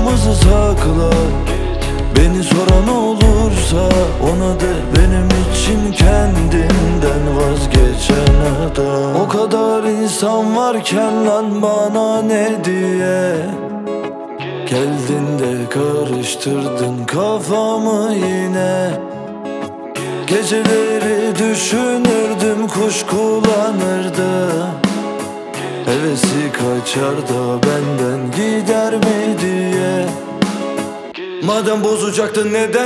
aramızı sakla. Beni soran olursa ona de benim için kendinden vazgeçen adam. O kadar insan varken lan bana ne diye geldin de karıştırdın kafamı yine. Geceleri düşünürdüm, kuşkulanırdı. Hevesi kaçar da benden gider mi diye. Madem bozacaktın neden